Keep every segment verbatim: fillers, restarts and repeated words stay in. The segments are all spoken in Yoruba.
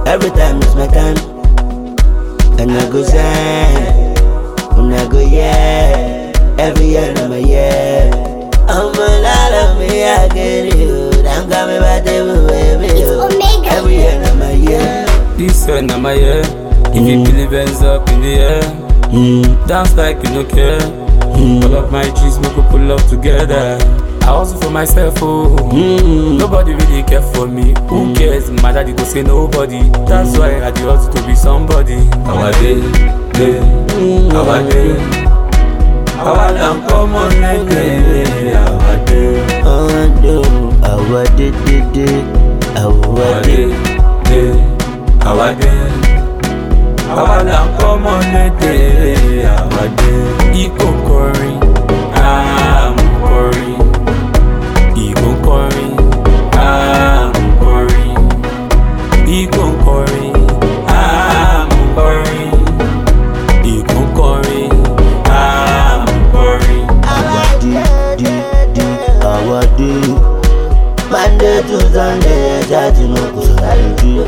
Every time it's my time. And I go zen, and I go yeah. Every year I'm a yeah. I'm a lot of me, I get you. Don't got me by the way, every year I'm a yeah. This year I'm a yeah. If you believe hands up in the air, mm. dance like you don't care. Mm. All of my G's make we pull up together. I hustle for myself, oh. Mm. Nobody really care for me. Who cares? My daddy go say nobody. That's why I do hustle to be somebody. Our day, day, our day. Our lamp come on day, our day. Our day, our day, day, day, our day, day, our day. Our lamp come on day, our day. Iko kọrin, I'm kọrin. Iko kọrin, I'm kọrin. Iko kọrin, I'm kọrin. Iko kọrin, I'm kọrin. Our day, day, day, our day. Monday to Sunday, Saturday no go Saturday.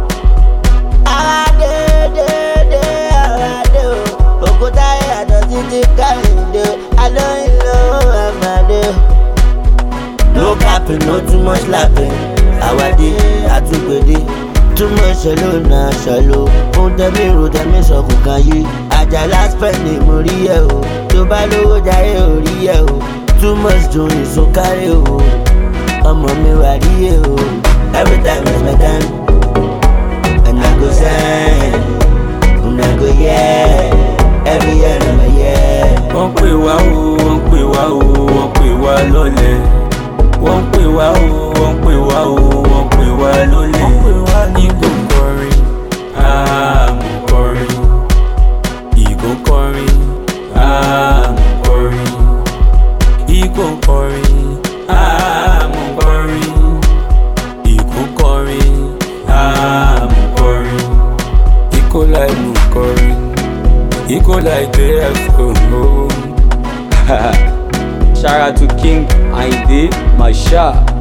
Our day, day, day, our day. Okuta I don't think carry day. I don't know I'm a day. No capping, no too much lapping. Our day, I took a day. Too much shallow, na shallow. On the mirror, the miss of Kukayi. Ajala spending Moria. To Balo, Jayo, Rio. Too much doing, so carry. I'm on me radio. Every time it's my time. And I go zen, and I go yeah. Every year I'm a yeah. Wọ́n pè wá o, wọ́n pè wá o, wọ́n pè wá lọ́lẹ̀. Wọ́n pè wá o, wọ́n pè wá o, wọ́n pè wá lọ́lẹ̀. Ìgò kọrin, àmú kọrin. Ìgò kọrin, àmú kọrin. Ìgò kọrin, àmú kọrin. Ìgò kọrin, àmú kọrin. Ìkó láì mú kọrin. Ìkó láì dé ẹ̀fọ́. Shout out to King Ainde Masha.